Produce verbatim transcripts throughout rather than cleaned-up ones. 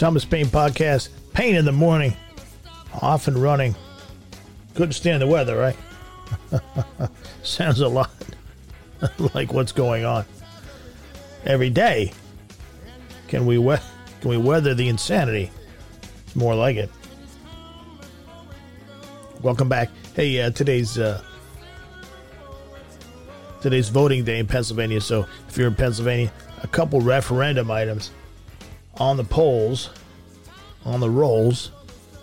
Thomas Paine Podcast. Pain in the morning. Off and running. Couldn't stand the weather, right? Sounds a lot like what's going on. Every day. Can we we- can we weather the insanity? It's more like it. Welcome back. Hey, uh, today's uh, today's voting day in Pennsylvania. So if you're in Pennsylvania, a couple referendum items on the polls, on the rolls,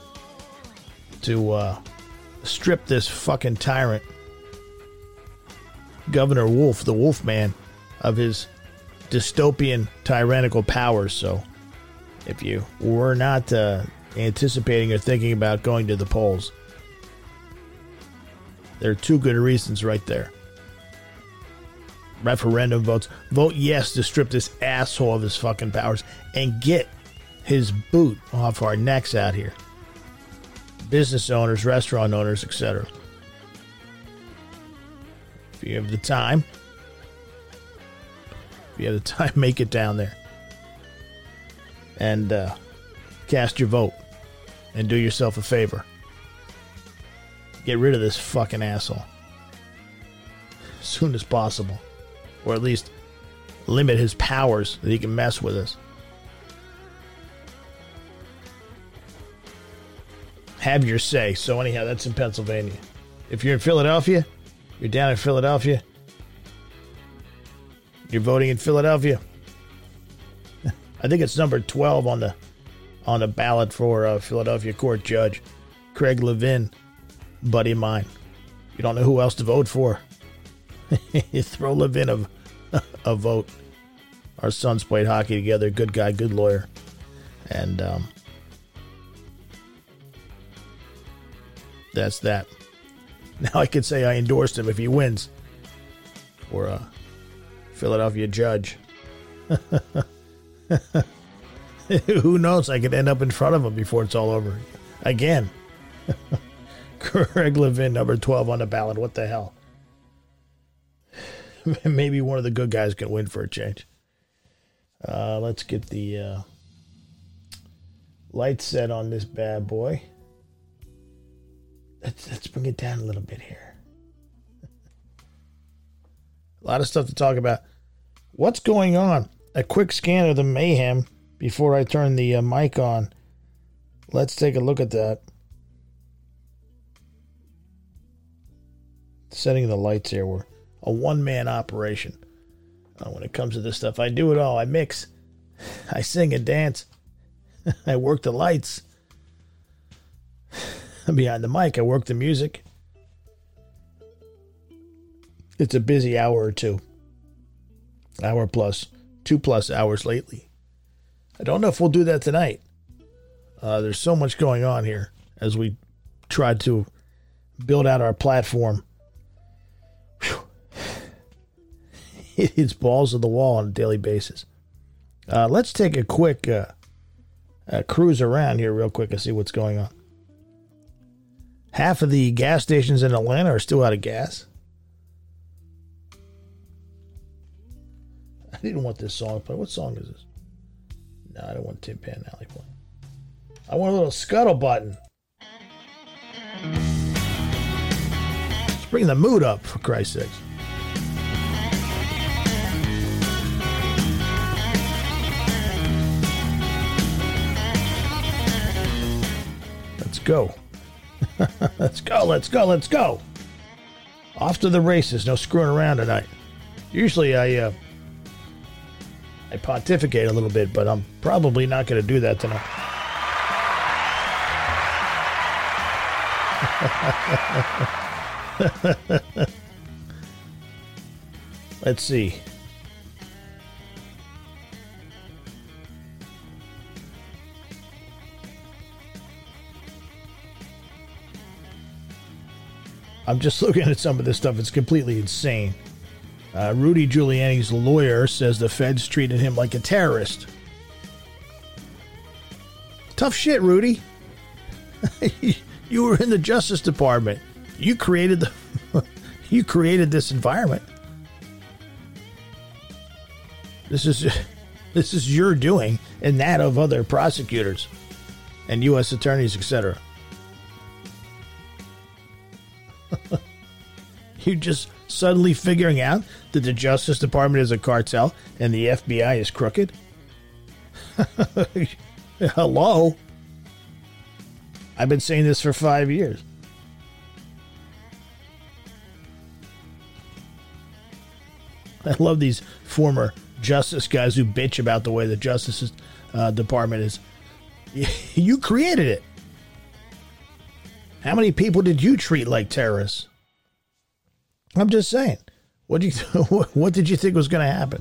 to uh, strip this fucking tyrant, Governor Wolf, the Wolfman, of his dystopian tyrannical powers. So if you were not uh, anticipating or thinking about going to the polls, there are two good reasons right there. Referendum votes. Vote yes to strip this asshole of his fucking powers and get his boot off our necks out here. Business owners, restaurant owners, et cetera. If you have the time, if you have the time, make it down there. And uh, cast your vote. And do yourself a favor. Get rid of this fucking asshole. As soon as possible. Or at least limit his powers that he can mess with us. Have your say. So anyhow, that's in Pennsylvania. If you're in Philadelphia, you're down in Philadelphia, you're voting in Philadelphia. I think it's number twelve on the on the ballot for uh, Philadelphia court judge Craig Levin, buddy of mine. You don't know who else to vote for? You throw Levin a, a vote. Our sons played hockey together. Good guy, good lawyer, and um, that's that. Now I could say I endorsed him if he wins for a Philadelphia judge. Who knows? I could end up in front of him before it's all over. Again. Craig Levin, number twelve on the ballot. What the hell? Maybe one of the good guys can win for a change. Uh, let's get the uh, light set on this bad boy. Let's, let's bring it down a little bit here. A lot of stuff to talk about. What's going on? A quick scan of the mayhem before I turn the uh, mic on. Let's take a look at that. Setting the lights here. We're a one-man operation. Uh, when it comes to this stuff, I do it all. I mix. I sing and dance. I work the lights. Behind the mic, I work the music. It's a busy hour or two. Hour plus. Two plus hours lately. I don't know if we'll do that tonight. Uh, there's so much going on here as we try to build out our platform. Whew. It's balls to the wall on a daily basis. Uh, let's take a quick uh, uh, cruise around here real quick and see what's going on. Half of the gas stations in Atlanta are still out of gas. I didn't want this song to play. What song is this? No, I don't want Tim Panelli playing. I want a little scuttle button. Let's bring the mood up, for Christ's sakes. Let's go. Let's go, let's go, let's go. Off to the races. No screwing around tonight. Usually I uh, I pontificate a little bit, but I'm probably not going to do that tonight. Let's see. I'm just looking at some of this stuff. It's completely insane. Uh, Rudy Giuliani's lawyer says the feds treated him like a terrorist. Tough shit, Rudy. You were in the Justice Department. You created the you created this environment. This is This is your doing and that of other prosecutors and U S attorneys, et cetera. You're just suddenly figuring out that the Justice Department is a cartel and the F B I is crooked? Hello? I've been saying this for five years. I love these former justice guys who bitch about the way the Justice uh, Department is. You created it. How many people did you treat like terrorists? I'm just saying. What did you what did you think was going to happen?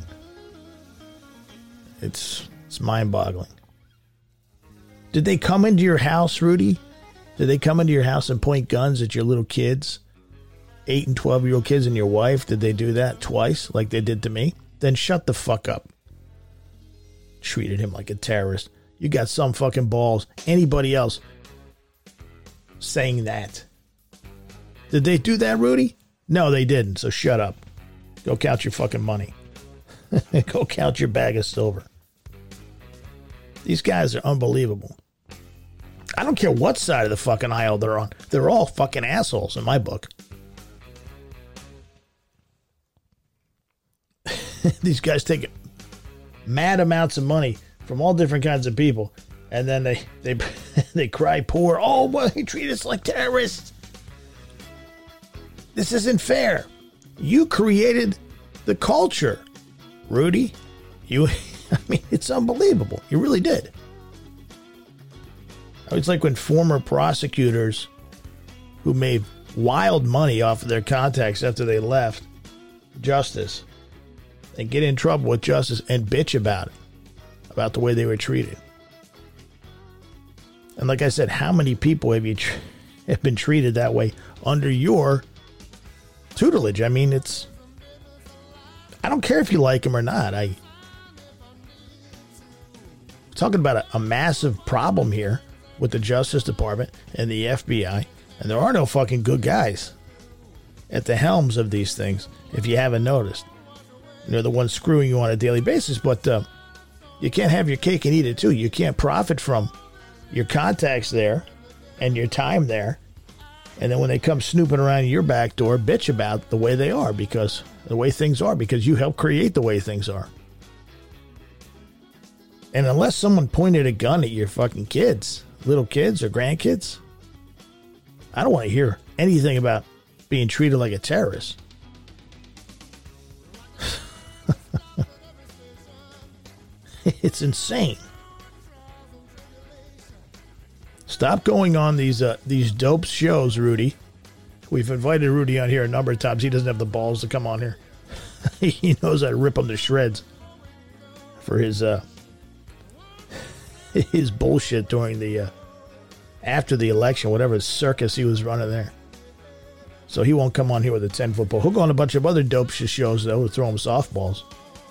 It's it's mind-boggling. Did they come into your house, Rudy? Did they come into your house and point guns at your little kids? Eight and twelve-year-old kids and your wife? Did they do that twice like they did to me? Then shut the fuck up. Treated him like a terrorist. You got some fucking balls. Anybody else saying that? Did they do that, Rudy? No, they didn't, so shut up. Go count your fucking money. Go count your bag of silver. These guys are unbelievable. I don't care what side of the fucking aisle they're on. They're all fucking assholes in my book. These guys take mad amounts of money from all different kinds of people, and then they they they cry poor. Oh, well, they treat us like terrorists. This isn't fair. You created the culture, Rudy. You, I mean, it's unbelievable. You really did. It's like when former prosecutors who made wild money off of their contacts after they left justice and get in trouble with justice and bitch about it, about the way they were treated. And like I said, how many people have you tr- have been treated that way under your tutelage? I mean, it's, I don't care if you like them or not. I, I'm talking about a, a massive problem here with the Justice Department and the F B I, and there are no fucking good guys at the helms of these things, if you haven't noticed. They're the ones screwing you on a daily basis, but uh, you can't have your cake and eat it too. You can't profit from your contacts there and your time there, and then when they come snooping around your back door, bitch about the way they are, because the way things are, because you helped create the way things are. And unless someone pointed a gun at your fucking kids, little kids or grandkids, I don't want to hear anything about being treated like a terrorist. It's insane. Stop going on these uh, these dope shows, Rudy. We've invited Rudy on here a number of times. He doesn't have the balls to come on here. He knows I rip him to shreds for his uh, his bullshit during the uh, after the election, whatever circus he was running there. So he won't come on here with a ten-foot pole. He'll go on a bunch of other dope shows, though, to throw him softballs.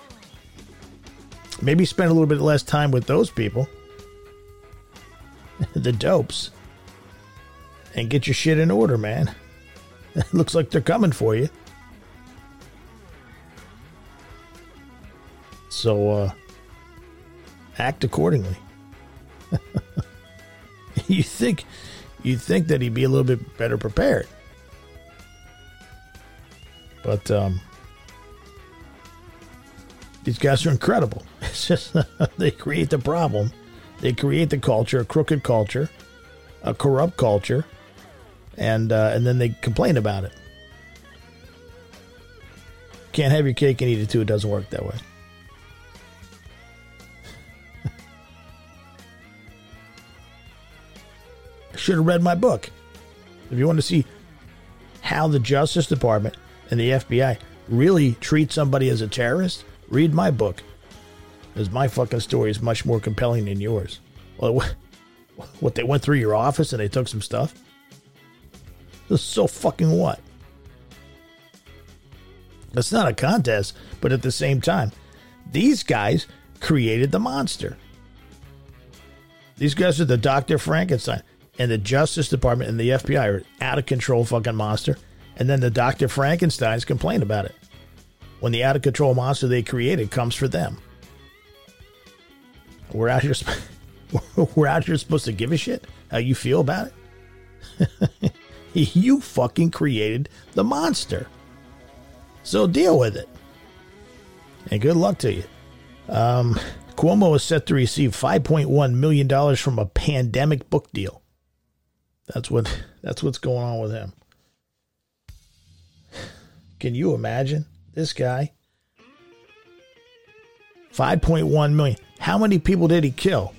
Maybe spend a little bit less time with those people, the dopes, and get your shit in order, man. It looks like they're coming for you. So, uh, act accordingly. You think, you think that he'd be a little bit better prepared. But, um, these guys are incredible. It's just, they create the problem. They create the culture, a crooked culture, a corrupt culture, and uh, and then they complain about it. Can't have your cake and eat it too. It doesn't work that way. I should have read my book. If you want to see how the Justice Department and the F B I really treat somebody as a terrorist, read my book. Because my fucking story is much more compelling than yours. Well, what, they went through your office and they took some stuff? So fucking what? It's not a contest, but at the same time, these guys created the monster. These guys are the Doctor Frankenstein. And the Justice Department and the F B I are out of control fucking monster. And then the Doctor Frankensteins complain about it when the out of control monster they created comes for them. We're out here. We're out here supposed to give a shit how you feel about it. You fucking created the monster, so deal with it. And good luck to you. Um, Cuomo is set to receive five point one million dollars from a pandemic book deal. That's what. That's what's going on with him. Can you imagine this guy? five point one million dollars. How many people did he kill?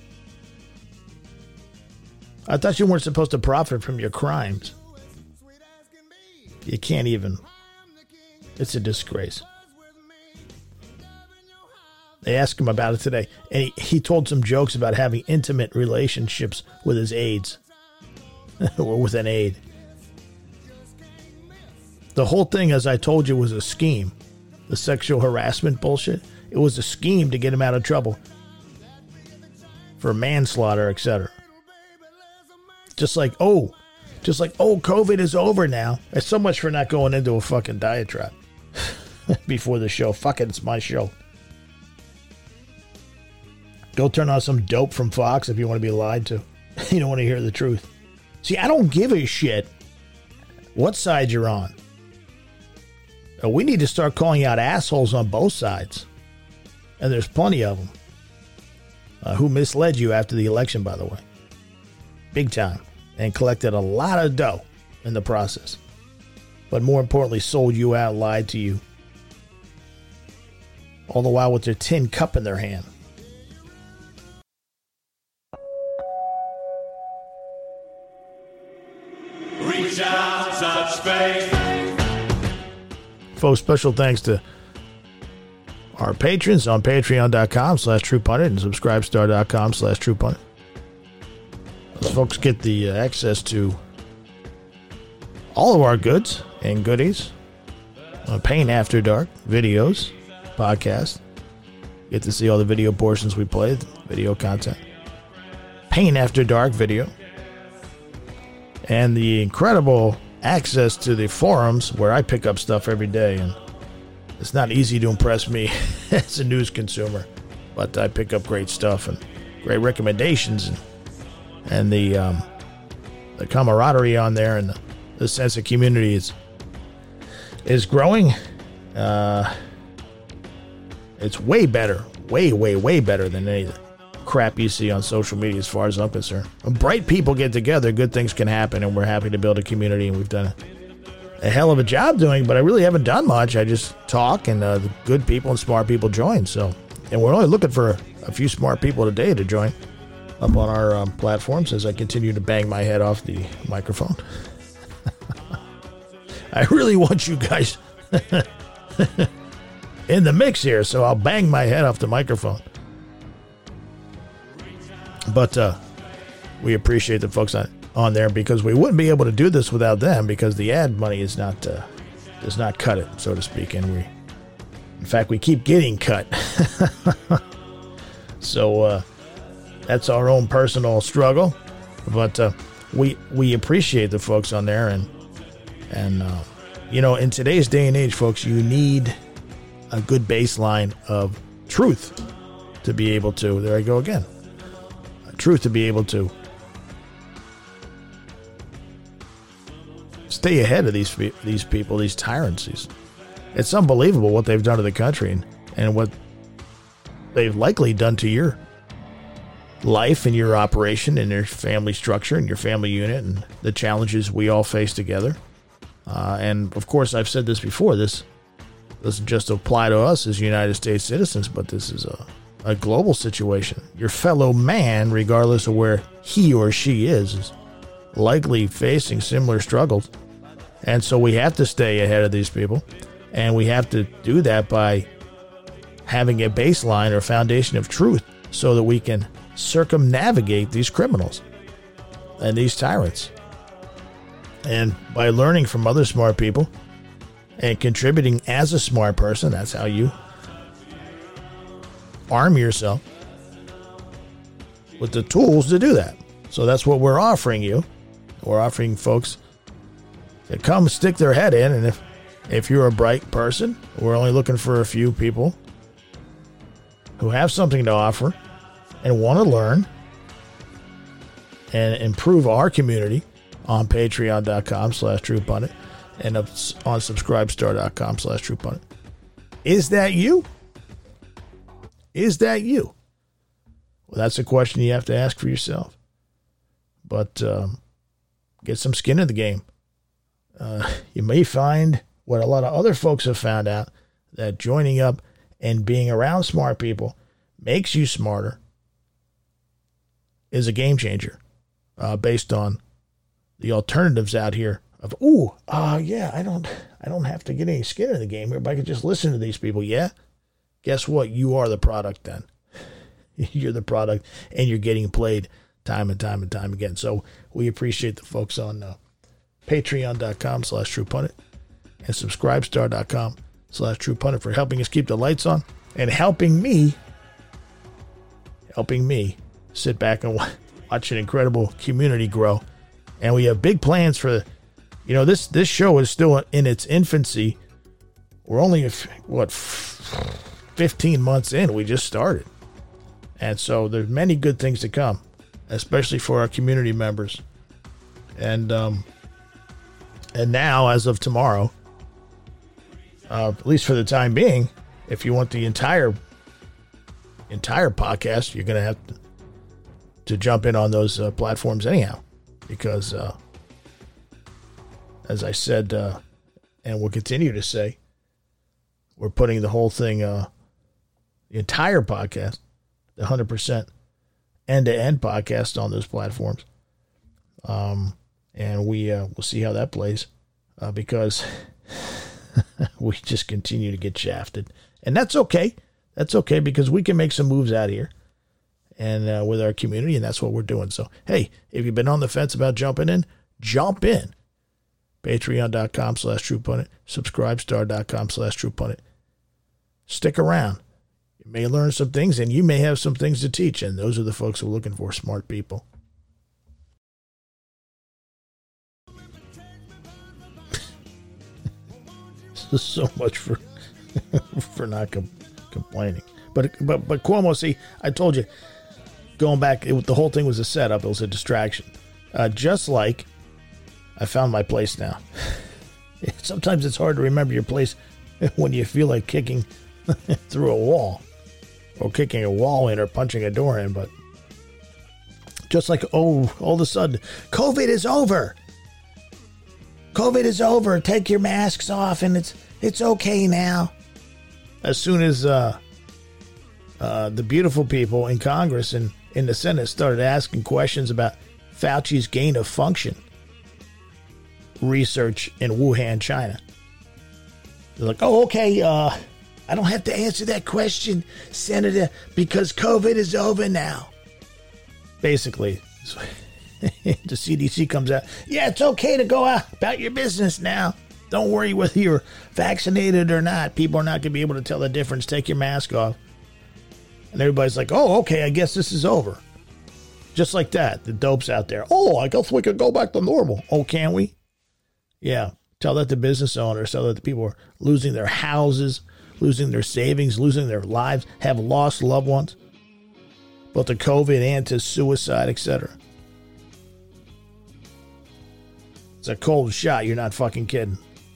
I thought you weren't supposed to profit from your crimes. You can't even. It's a disgrace. They asked him about it today, and he, he told some jokes about having intimate relationships with his aides. Or with an aide. The whole thing, as I told you, was a scheme. The sexual harassment bullshit. It was a scheme to get him out of trouble. For manslaughter, et cetera. Just like, oh, just like, oh, COVID is over now. It's so much for not going into a fucking diatribe before the show. Fuck it, it's my show. Go turn on some dope from Fox if you want to be lied to. You don't want to hear the truth. See, I don't give a shit what side you're on. We need to start calling out assholes on both sides. And there's plenty of them. Uh, who misled you after the election, by the way. Big time. And collected a lot of dough in the process. But more importantly, sold you out, lied to you. All the while with their tin cup in their hand. Reach out, touch faith. Folks, special thanks to our patrons on patreon.com slash truepundit and subscribestar.com slash truepundit. Those folks get the uh, access to all of our goods and goodies. Uh, Pain After Dark, videos, podcasts. Get to see all the video portions we play, video content. Pain After Dark video. And the incredible access to the forums where I pick up stuff every day. And it's not easy to impress me as a news consumer, but I pick up great stuff and great recommendations, and, and the um, the camaraderie on there, and the, the sense of community is is growing. Uh, it's way better, way, way, way better than any crap you see on social media as far as I'm concerned. When bright people get together, good things can happen, and we're happy to build a community, and we've done it. A hell of a job doing, but I really haven't done much. I just talk, and uh, the good people and smart people join. So, and we're only looking for a, a few smart people today to join up on our um, platforms as I continue to bang my head off the microphone. I really want you guys in the mix here, so I'll bang my head off the microphone. But uh, we appreciate the folks on. on there, because we wouldn't be able to do this without them, because the ad money is not uh, does not cut it, so to speak, and we in fact we keep getting cut. So uh, that's our own personal struggle, but uh, we we appreciate the folks on there, and and uh, you know, in today's day and age, folks, you need a good baseline of truth to be able to, there I go again, truth to be able to stay ahead of these these people, these tyrants. These, it's unbelievable what they've done to the country, and, and what they've likely done to your life and your operation and your family structure and your family unit, and the challenges we all face together. Uh, and of course, I've said this before, this doesn't just apply to us as United States citizens, but this is a, a global situation. Your fellow man, regardless of where he or she is, is likely facing similar struggles. And so we have to stay ahead of these people, and we have to do that by having a baseline or foundation of truth so that we can circumnavigate these criminals and these tyrants. And by learning from other smart people and contributing as a smart person, that's how you arm yourself with the tools to do that. So that's what we're offering you. We're offering folks to come stick their head in, and if if you're a bright person, we're only looking for a few people who have something to offer, and want to learn and improve our community on patreon.com slash truepundit and on subscribestar.com slash truepundit. Is that you? Is that you? Well, that's a question you have to ask for yourself. But um, get some skin in the game. Uh, you may find what a lot of other folks have found out, that joining up and being around smart people makes you smarter, is a game changer uh, based on the alternatives out here of, ooh, uh, yeah, I don't, I don't have to get any skin in the game here, but I can just listen to these people. Yeah. Guess what? You are the product then. You're the product, and you're getting played time and time and time again. So we appreciate the folks on uh, patreon.com slash truepundit and subscribestar.com slash truepundit for helping us keep the lights on and helping me, helping me sit back and watch an incredible community grow. And we have big plans for, you know, this, this show is still in its infancy. We're only, what, fifteen months in. We just started. And so there's many good things to come, especially for our community members. And um, and now, as of tomorrow, uh, at least for the time being, if you want the entire entire podcast, you're going to have to, to jump in on those uh, platforms anyhow. Because, uh, as I said, uh, and will continue to say, we're putting the whole thing, uh, the entire podcast, the one hundred percent end-to-end podcast on those platforms. Um, and we uh, we'll see how that plays uh, because we just continue to get shafted. And that's okay. That's okay because we can make some moves out here and uh, with our community, and that's what we're doing. So, hey, if you've been on the fence about jumping in, jump in. Patreon.com slash truepundit, subscribestar.com slash truepundit. Stick around. You may learn some things, and you may have some things to teach, and those are the folks who are looking for smart people. So much for for not com- complaining. But but but Cuomo, see, I told you, going back, it, the whole thing was a setup. It was a distraction. Uh, just like I found my place now. Sometimes it's hard to remember your place when you feel like kicking through a wall or kicking a wall in or punching a door in. But just like, oh, all of a sudden, COVID is over. COVID is over. Take your masks off and it's it's okay now. As soon as uh, uh, the beautiful people in Congress and in the Senate started asking questions about Fauci's gain of function research in Wuhan, China. They're like, oh, okay, uh, I don't have to answer that question, Senator, because COVID is over now. Basically, the C D C comes out, yeah, it's okay to go out about your business now. Don't worry whether you're vaccinated or not. People are not going to be able to tell the difference. Take your mask off. And everybody's like, oh, okay, I guess this is over. Just like that, the dope's out there. Oh, I guess we could go back to normal. Oh, can we? Yeah, tell that to business owners, tell that the people are losing their houses, losing their savings, losing their lives, have lost loved ones, both to COVID and to suicide, et cetera. It's a cold shot. You're not fucking kidding.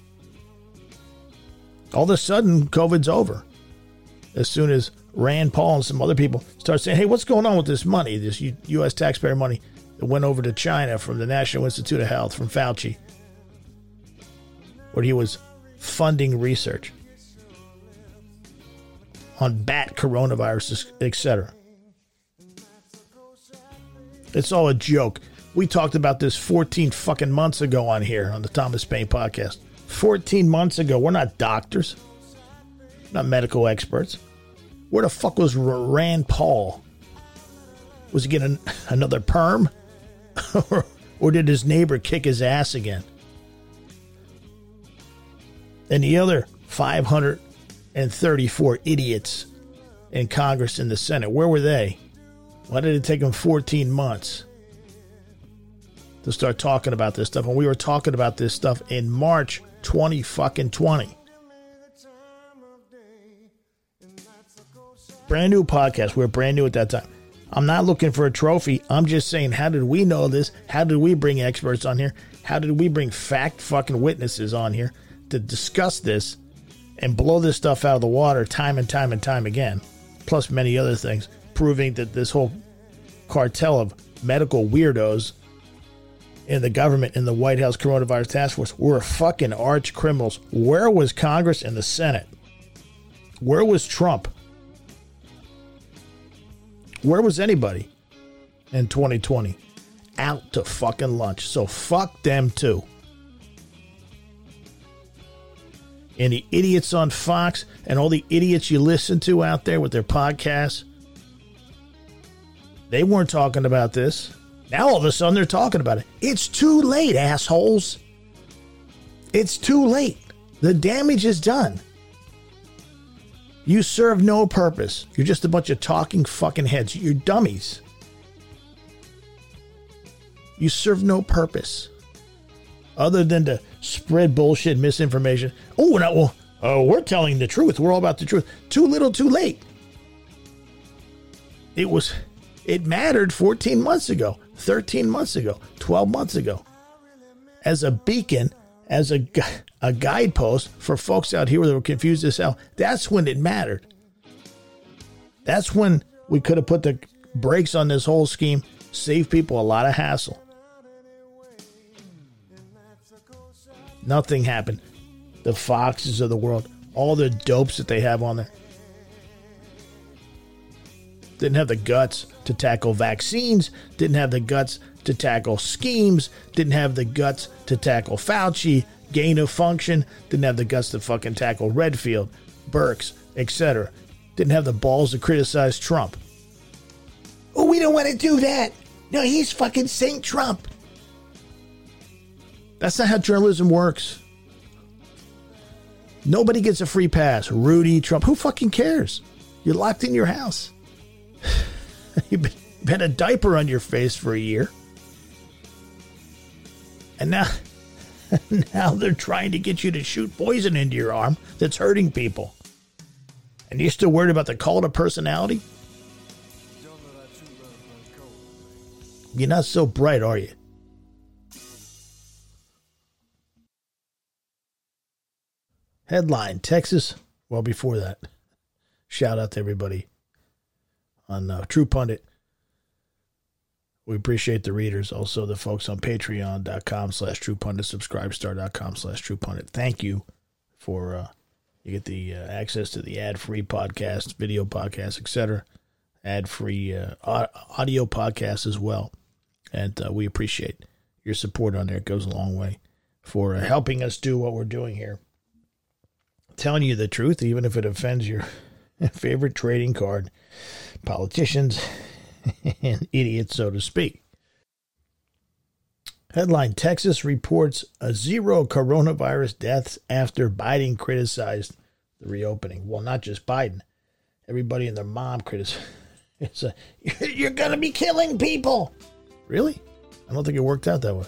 All of a sudden, COVID's over. As soon as Rand Paul and some other people start saying, hey, what's going on with this money, this U S taxpayer money that went over to China from the National Institute of Health, from Fauci, where he was funding research on bat coronaviruses, et cetera. It's all a joke. We talked about this fourteen fucking months ago on here on the Thomas Paine podcast. fourteen months ago. We're not doctors. Not medical experts. Where the fuck was Rand Paul? Was he getting another perm? or, or did his neighbor kick his ass again? And the other five hundred thirty-four idiots in Congress and the Senate, where were they? Why did it take them fourteen months to start talking about this stuff? And we were talking about this stuff in March twenty fucking twenty. Brand new podcast. We were brand new at that time. I'm not looking for a trophy. I'm just saying, how did we know this? How did we bring experts on here? How did we bring fact fucking witnesses on here to discuss this and blow this stuff out of the water time and time and time again? Plus many other things, proving that this whole cartel of medical weirdos in the government, in the White House Coronavirus Task Force, were fucking arch criminals. Where was Congress and the Senate? Where was Trump? Where was anybody in twenty twenty? Out to fucking lunch. So fuck them too. And the idiots on Fox and all the idiots you listen to out there with their podcasts, they weren't talking about this. Now all of a sudden they're talking about it. It's too late, assholes. It's too late. The damage is done. You serve no purpose. You're just a bunch of talking fucking heads. You're dummies. You serve no purpose other than to spread bullshit, misinformation. Oh, no, well, oh, we're telling the truth. We're all about the truth. Too little, too late. It was, it mattered fourteen months ago, thirteen months ago, twelve months ago. As a beacon, as a, a guidepost for folks out here that were confused as hell. That's when it mattered. That's when we could have put the brakes on this whole scheme, saved people a lot of hassle. Nothing happened. The Foxes of the world, all the dopes that they have on there, didn't have the guts to tackle vaccines, didn't have the guts to tackle schemes, didn't have the guts to tackle Fauci, gain of function, didn't have the guts to fucking tackle Redfield, Birx, et cetera. Didn't have the balls to criticize Trump. Oh, we don't want to do that. No, he's fucking Saint Trump. That's not how journalism works. Nobody gets a free pass. Rudy, Trump, who fucking cares? You're locked in your house. You've had a diaper on your face for a year. And now, now they're trying to get you to shoot poison into your arm that's hurting people. And you're still worried about the cult of personality? You're not so bright, are you? Headline, Texas. Well, before that, shout out to everybody on uh, True Pundit. We appreciate the readers. Also, the folks on patreon.com slash True Pundit, subscribestar.com slash True Pundit. Thank you for, uh, you get the uh, access to the ad-free podcast, video podcast, et cetera. Ad-free uh, audio podcast as well. And uh, we appreciate your support on there. It goes a long way for uh, helping us do what we're doing here. Telling you the truth, even if it offends your favorite trading card politicians and idiots, so to speak. Headline, Texas reports a zero coronavirus deaths after Biden criticized the reopening. Well, not just Biden. Everybody and their mom criticized. It's a, you're going to be killing people. Really? I don't think it worked out that way.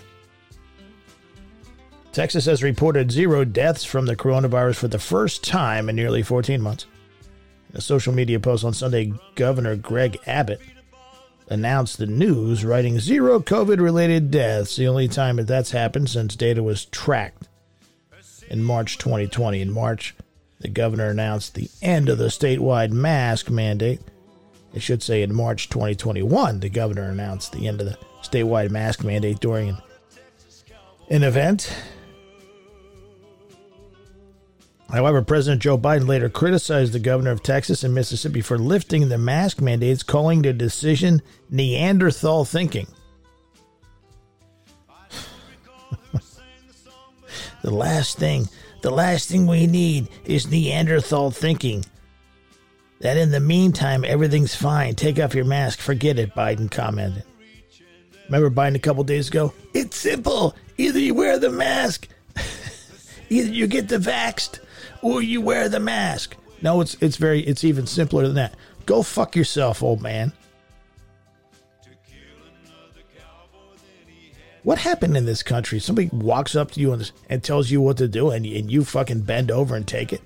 Texas has reported zero deaths from the coronavirus for the first time in nearly fourteen months. In a social media post on Sunday, Governor Greg Abbott announced the news, writing zero COVID-related deaths, the only time that that's happened since data was tracked in March twenty twenty. In March, the governor announced the end of the statewide mask mandate. I should say in March twenty twenty-one, the governor announced the end of the statewide mask mandate during an, an event. However, President Joe Biden later criticized the governor of Texas and Mississippi for lifting the mask mandates, calling the decision Neanderthal thinking. The last thing, the last thing we need is Neanderthal thinking. That in the meantime, everything's fine. Take off your mask. Forget it, Biden commented. Remember Biden a couple days ago? It's simple. Either you wear the mask, either you get the vaxxed, or you wear the mask. No, it's it's very it's even simpler than that. Go fuck yourself, old man. What happened in this country? Somebody walks up to you and, and tells you what to do, and, and you fucking bend over and take it?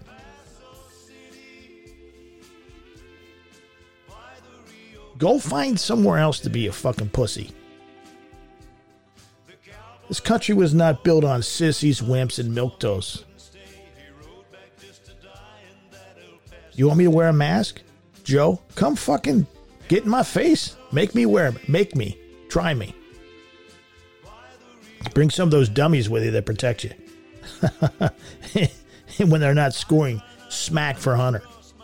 Go find somewhere else to be a fucking pussy. This country was not built on sissies, wimps, and milk toast. You want me to wear a mask? Joe, come fucking get in my face. Make me wear it. Make me. Try me. Bring some of those dummies with you that protect you. When they're not scoring smack for Hunter.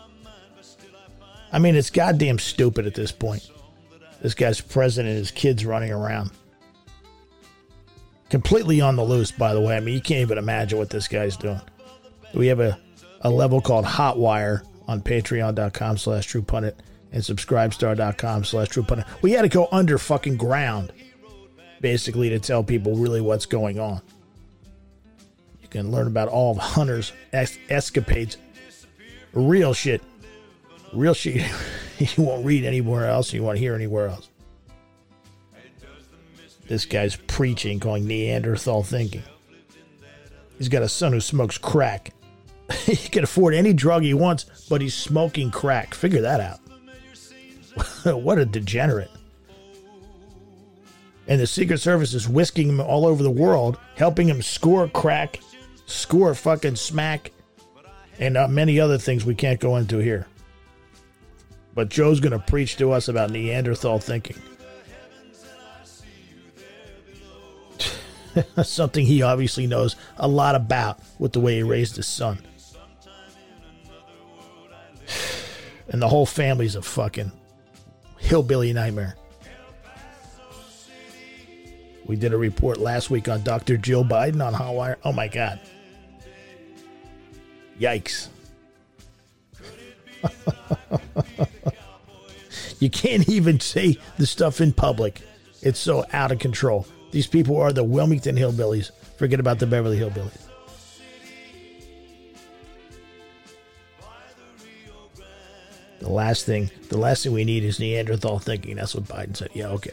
I mean, it's goddamn stupid at this point. This guy's president and his kids running around. Completely on the loose, by the way. I mean, you can't even imagine what this guy's doing. We have a, a level called Hotwire on patreon.com slash true pundit and subscribestar.com slash true pundit. We had to go under fucking ground, basically, to tell people really what's going on. You can learn about all of Hunter's es- escapades. Real shit. Real shit you won't read anywhere else, you won't hear anywhere else. This guy's preaching, calling Neanderthal thinking. He's got a son who smokes crack. He can afford any drug he wants, but he's smoking crack. Figure that out. What a degenerate. And the Secret Service is whisking him all over the world, helping him score crack, score fucking smack, and uh, many other things we can't go into here. But Joe's going to preach to us about Neanderthal thinking. Something he obviously knows a lot about with the way he raised his son. And the whole family's a fucking hillbilly nightmare. We did a report last week on Doctor Jill Biden on Hotwire. Oh my God. Yikes. You can't even say the stuff in public. It's so out of control. These people are the Wilmington Hillbillies. Forget about the Beverly Hillbillies. The last thing, the last thing we need is Neanderthal thinking. That's what Biden said. Yeah, okay.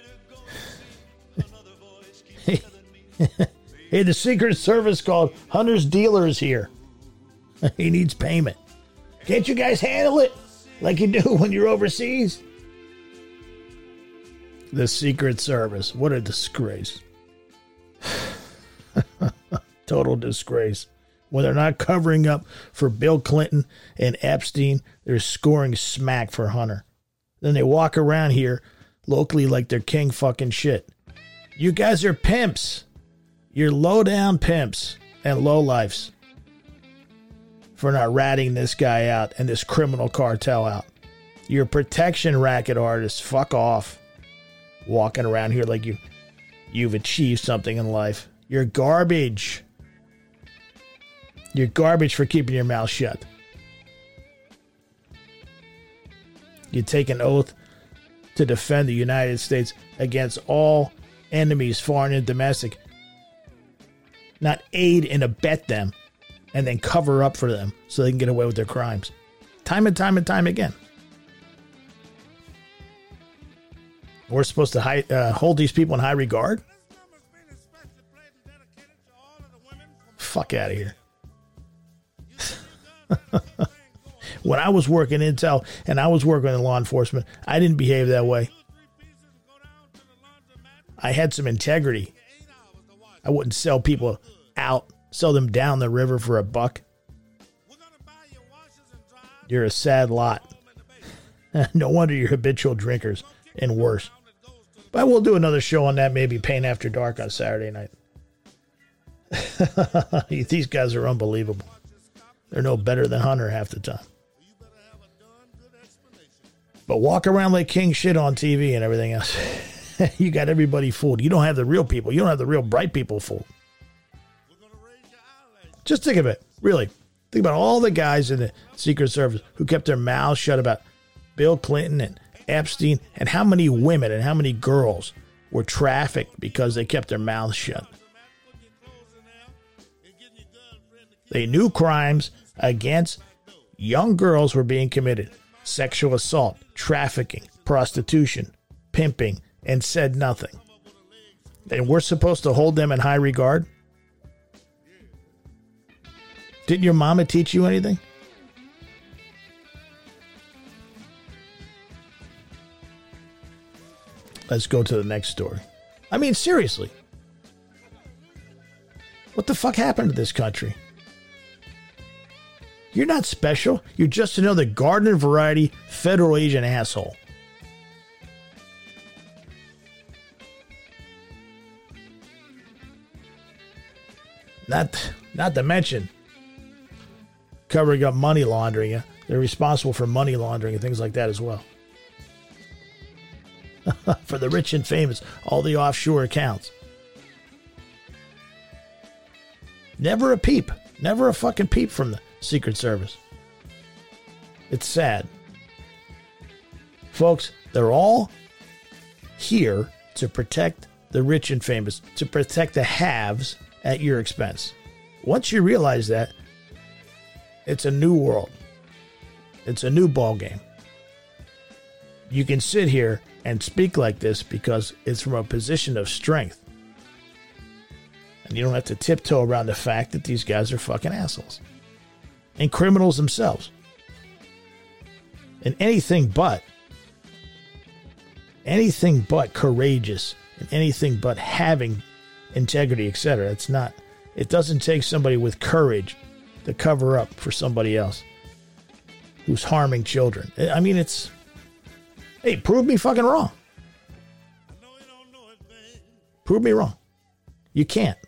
Hey, the Secret Service called. Hunter's dealer is here. He needs payment. Can't you guys handle it like you do when you're overseas? The Secret Service. What a disgrace. Total disgrace. When they're not covering up for Bill Clinton and Epstein, they're scoring smack for Hunter. Then they walk around here locally like they're king fucking shit. You guys are pimps. You're low-down pimps and lowlifes for not ratting this guy out and this criminal cartel out. You're protection racket artists. Fuck off. Walking around here like you, you've achieved something in life. You're garbage. You're garbage for keeping your mouth shut. You take an oath to defend the United States against all enemies, foreign and domestic. Not aid and abet them and then cover up for them so they can get away with their crimes. Time and time and time again. We're supposed to high, uh, hold these people in high regard? Fuck out of here. When I was working intel and I was working in law enforcement, I didn't behave that way. I had some integrity. I wouldn't sell people out, sell them down the river for a buck. You're a sad lot. No wonder you're habitual drinkers and worse. But we'll do another show on that, maybe Pain After Dark on Saturday night. These guys are unbelievable. They're no better than Hunter half the time. But walk around like king shit on T V and everything else. You got everybody fooled. You don't have the real people. You don't have the real bright people fooled. Just think of it. Really. Think about all the guys in the Secret Service who kept their mouths shut about Bill Clinton and Epstein, and how many women and how many girls were trafficked because they kept their mouths shut. They knew crimes against young girls were being committed. Sexual assault, trafficking, prostitution, pimping, and said nothing. And we're supposed to hold them in high regard? Didn't your mama teach you anything? Let's go to the next story. I mean, seriously. What the fuck happened to this country? You're not special. You're just another garden variety federal agent asshole. Not, not to mention covering up money laundering. They're responsible for money laundering and things like that as well. For the rich and famous, all the offshore accounts. Never a peep. Never a fucking peep from the Secret Service. It's sad. Folks, they're all here to protect the rich and famous, to protect the haves at your expense. Once you realize that, it's a new world. It's a new ball game. You can sit here and speak like this because it's from a position of strength. And you don't have to tiptoe around the fact that these guys are fucking assholes. And criminals themselves. And anything but, anything but courageous, and anything but having integrity, et cetera. It's not, it doesn't take somebody with courage to cover up for somebody else who's harming children. I mean, it's, hey, prove me fucking wrong. Prove me wrong. You can't.